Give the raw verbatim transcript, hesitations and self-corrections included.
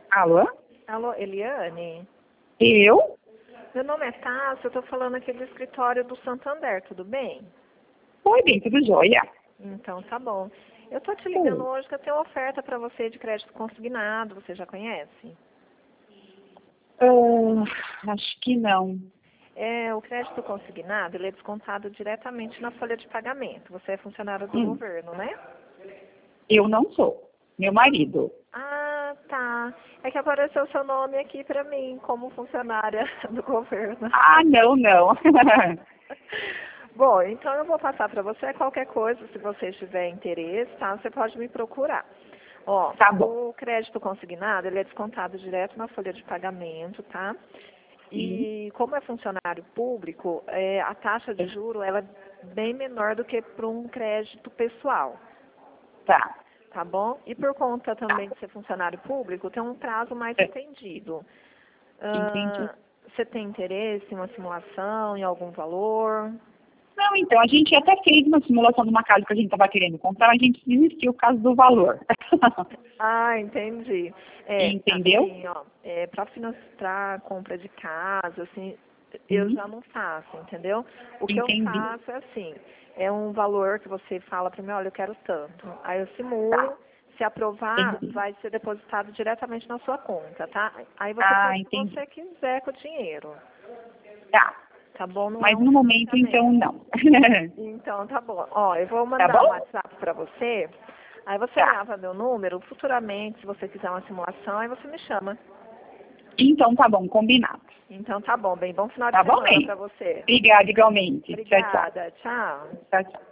Alô? Alô, Eliane? Eu? Meu nome é Tássia, eu estou falando aqui do escritório do Santander, tudo bem? Oi, bem, tudo jóia. Então, tá bom. Eu estou te ligando hoje que eu tenho uma oferta para você de crédito consignado, você já conhece? Ah, acho que não. É, o crédito consignado, ele é descontado diretamente na folha de pagamento. Você é funcionário do Hum, governo, né? eu não sou. Meu marido. Ah, tá. É que apareceu seu nome aqui para mim como funcionária do governo. Ah, não, não. Bom, então eu vou passar para você qualquer coisa, se você tiver interesse, tá? Você pode me procurar. Ó, Tá bom. o crédito consignado, ele é descontado direto na folha de pagamento, tá? Sim. E como é funcionário público, é, a taxa de juro ela é bem menor do que para um crédito pessoal, Tá. tá bom? E por conta Tá. também de ser funcionário público, tem um prazo mais É, estendido. entendi. Ah, você tem interesse em uma simulação, em algum valor? Não, então, a gente até fez uma simulação de uma casa que a gente estava querendo comprar, a gente desistiu por causa do valor. Ah, entendi. É, Entendeu? assim, ó, é, para financiar a compra de casa, assim, eu Hum, já não faço, entendeu? O que eu entendi. faço é assim, é um valor que você fala para mim, olha, eu quero tanto. Aí eu Tá. simulo, se aprovar, Entendi. vai ser depositado diretamente na sua conta, tá? Aí você Ah, faz o que entendi. você quiser com o dinheiro, Tá. tá bom? Não é Mas um no momento, então, financiamento. não. Então, tá bom. Ó, eu vou Tá mandar um bom? WhatsApp para você. Aí você Tá. grava meu número. Futuramente, se você quiser uma simulação, aí você me chama. Então tá bom, combinado. Então, tá bom. Bem, bom final de Tá bom, semana bem? para você. Obrigada igualmente. Tchau, tchau. Obrigada. Tchau. Tchau, tchau.